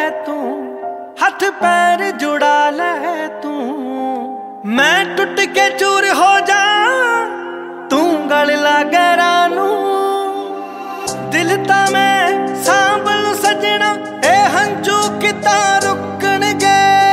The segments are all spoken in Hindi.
तू, हाथ पैर जुड़ा ले तू। मैं टुट के चूर हो जा, तू गल लागे रानू। दिल ता मैं सांभल सजना, ए हंझू किता रुकणगे।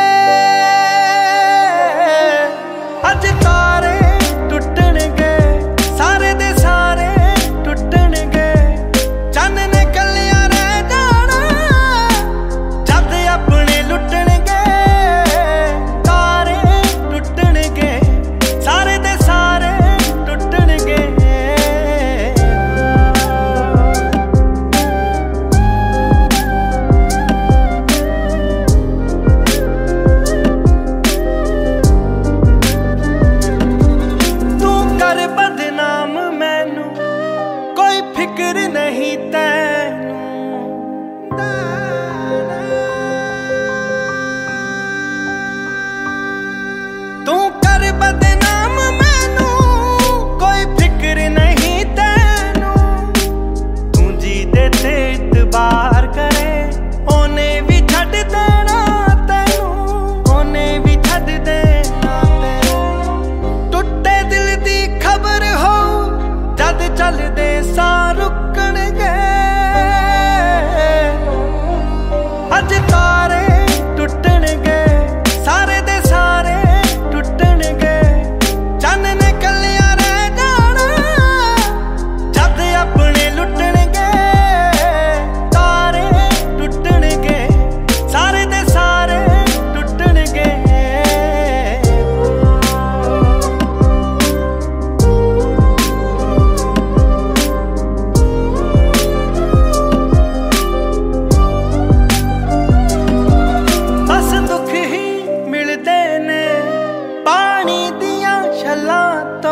अज तारे टुटणगे, सारे दे सारे टुटणगे। चंद ने कलियां रह जाना, जद अपने लुटणगे। तारे टुटणगे, सारे दे सारे टुटणगे। बदनाम मैनू कोई फिक्र नहीं तैनू। तू कर बदनाम मैनू कोई फिक्र नहीं तैनू। तू जी दे ते इतबार करे, ओने भी छड्ड देना तैनू। ओने भी छड्ड देना तैनू। टुटे दिल दी खबर हो, जद चलदे सा रुकणगे। अज तारे टुटणगे, सारे दे सारे टुटणगे। चंद ने कलियां रह जाना, जद अपने लुटणगे। तारे टुटणगे, सारे दे सारे टुटणगे। पानी दिया छलां तो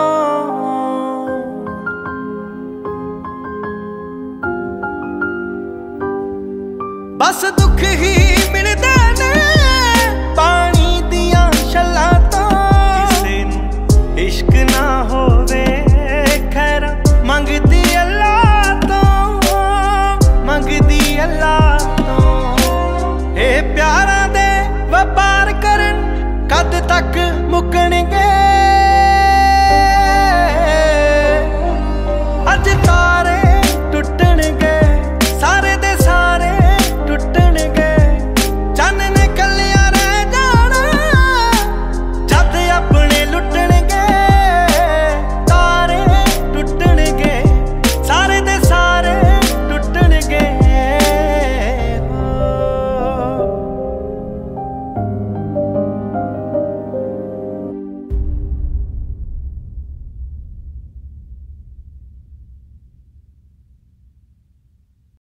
बस दुख ही मिलदे ने। पानी दिया छलां तो किसे नूं इश्क ना होवे, खैर मंगदी अल्लाह तो। मंगदी अल्लाह तो। ए प्यारा दे व्यापार करन, कद तक मुकणे